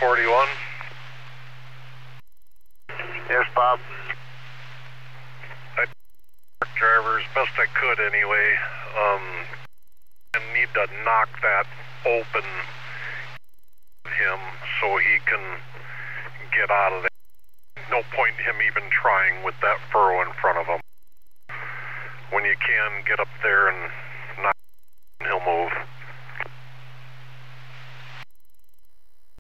41. Yes, Bob. I driver as best I could anyway. And need to knock that open him so he can get out of there. No point in him even trying with that furrow in front of him. When you can, get up there and knock, he'll move.